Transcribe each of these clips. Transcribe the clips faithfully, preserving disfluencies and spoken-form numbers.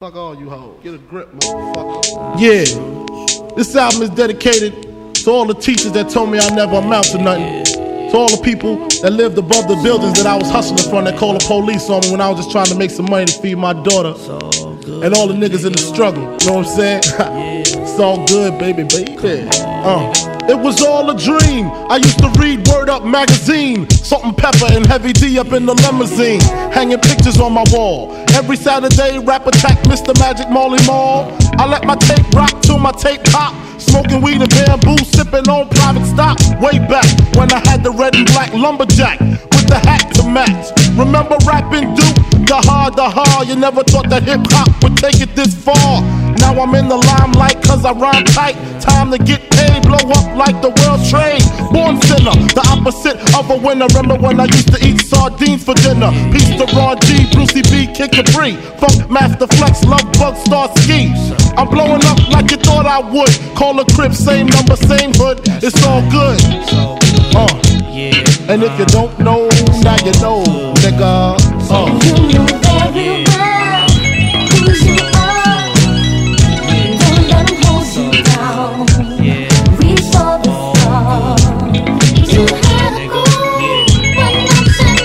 Fuck all you hoes. Get a grip, motherfucker. Yeah. This album is dedicated to all the teachers that told me I never amount to nothing. To all the people that lived above the buildings that I was hustling from that called the police on me when I was just trying to make some money to feed my daughter. And all the niggas in the struggle. You know what I'm saying? It's all good, baby, baby. Uh. It was all a dream. I used to read Word Up magazine. Salt and Pepper and Heavy D up in the limousine. Hanging pictures on my wall. Every Saturday, rap attack Mister Magic Marley Marl. I let my tape rock till my tape pop. Smoking weed and bamboo, sipping on private stock. Way back when I had the red and black lumberjack with the hat to match. Remember rapping Duke? The hard, the hard. You never thought that hip hop would take it this far. Now I'm in the limelight cause I rhyme tight. Time to get paid, blow up like the world trade. Born sinner, the opposite of a winner. Remember when I used to eat sardines for dinner? Peace to Ron G, Brucey B, Kid Capri, Funk Master Flex, Love Bug, Star Ski. I'm blowing up like you thought I would. Call a crib, same number, same hood. It's all good. Uh. And if you don't know, now you know, nigga. Uh. You know very well who you are. Don't let them hold you down. Reach for the stars. You had a goal when I'm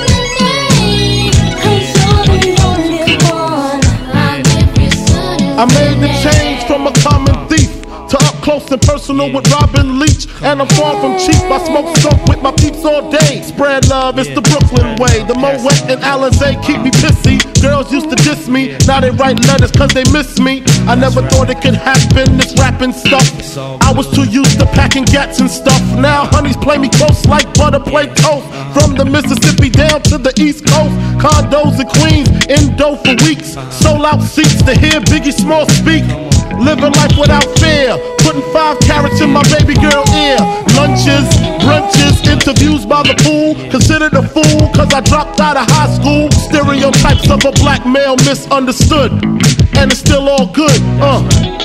sending. Cause you're the only one I give you good. I made the change from a common thief to up close and personal with Robin Leach. And I'm far from cheap, I smoke soap with my peeps all day. Spread love, it's the Brooklyn way. The Moet and Alizé keep me pissy. Girls used to diss me, now they write letters cause they miss me. I never thought it could happen, this rapping stuff. I was too used to packing gats and stuff. Now honeys play me close like butter play toast. From the Mississippi down to the East Coast. Condos in Queens, Indo for weeks. Sold out seats to hear Biggie Small speak. Living life without fear, putting five carats in my baby girl ear. Lunches, brunches, interviews by the pool. Considered a fool cause I dropped out of high school. Stereotypes of a black male misunderstood. And it's still all good, uh.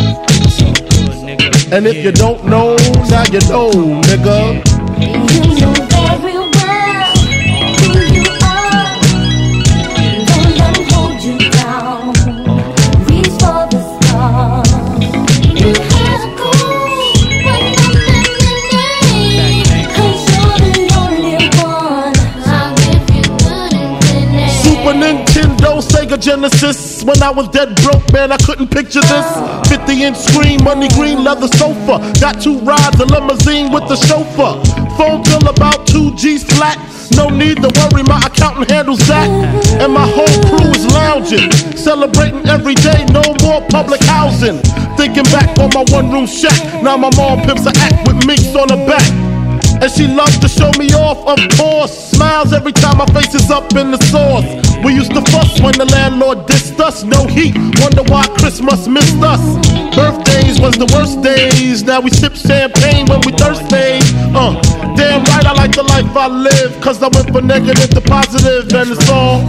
And if you don't know, now you know, nigga. You know very well who you are. Don't let them hold you down. Reach for the stars. You had a goal when I'm sending. Cause you're the only one I'll give you good and Super Nintendo, Sega Genesis. When I was dead broke, man, I couldn't picture this. fifty inch screen, money green leather sofa. Got two rides, a limousine with the chauffeur. Phone bill about two G's flat. No need to worry, my accountant handles that. And my whole crew is lounging, celebrating every day, no more public housing. Thinking back on my one room shack. Now my mom pimps a act with minks on her back. And she loves to show me off, of course. Smiles every time my face is up in the sauce. We used to fuss when the landlord dissed us. No heat, wonder why Christmas missed us. Birthdays was the worst days. Now we sip champagne when we thirsty. Uh, damn right I like the life I live. Cause I went from negative to positive and it's all.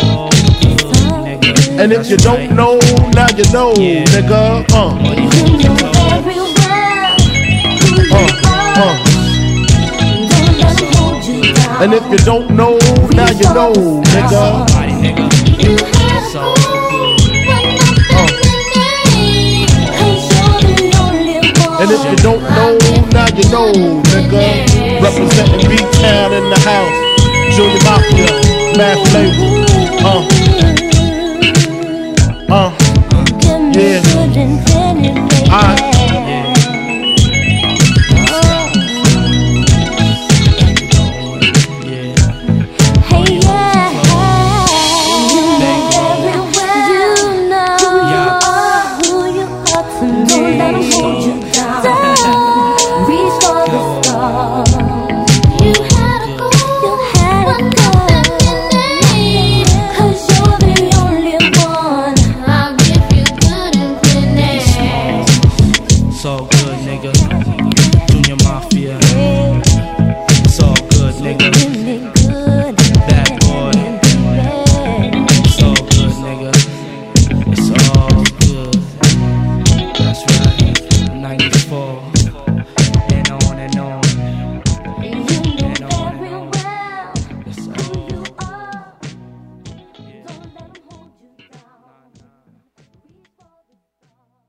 And if you don't know, now you know, nigga. Uh, You know very well who you uh, are. uh. And if you don't know, now you know, nigga. You had a goal when I'm sending. Cause you're the only one. And if you don't know, now you know, nigga. Representing B-Town in the house. Junior Mafia, Mad Flavor. Uh. Uh. Yeah.